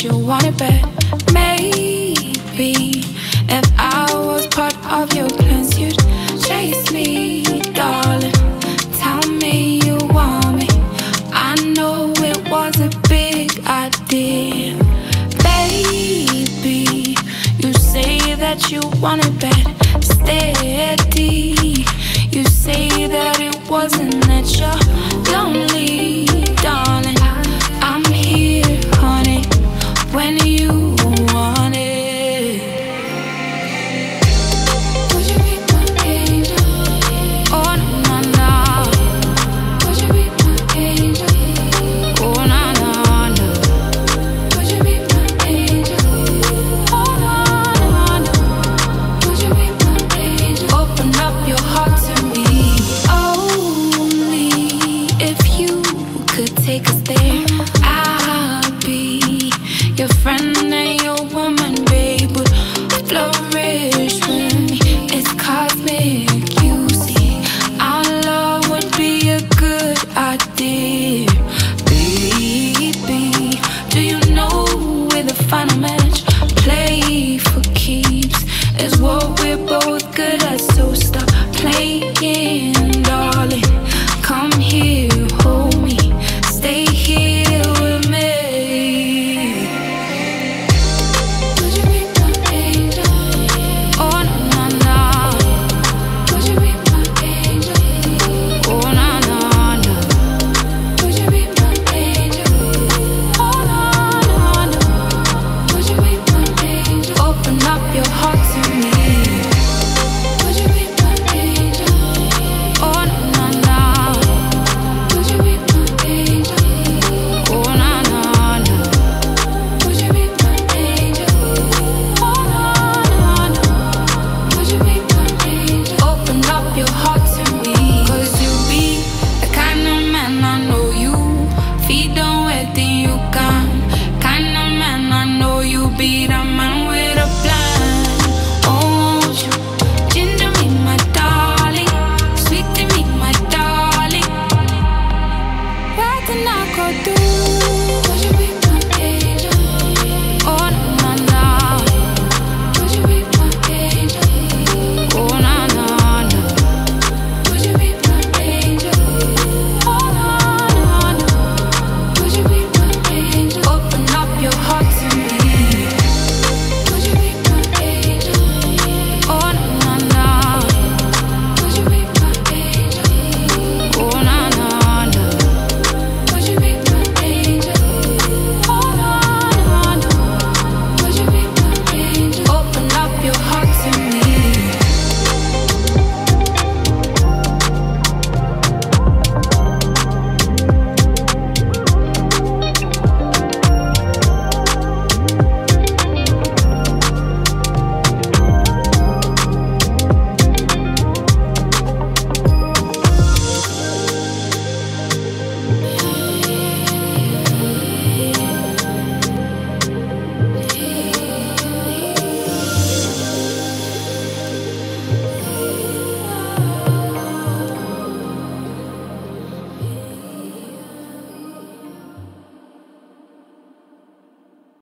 that you want it bad. Maybe if I was part of your plans, you'd chase me, darling. Tell me you want me. I know it was a big idea. Baby, you say that you want it bad, steady. You say that it wasn't that you're lonely, darling. I'm here, honey, when you want it. Would you be my angel? Oh, no, no. Would you be my angel? Oh, no, no, no. Would you be my angel? Oh, no, no, no. Would you be my angel? Open up your heart to me. Only if you could take us there, I'll be your friend and your woman, babe, would flourish with me. It's cosmic, you see. Our love would be a good idea. Baby, do you know we're the final match? Play for keeps is what we're both good at, so stop playing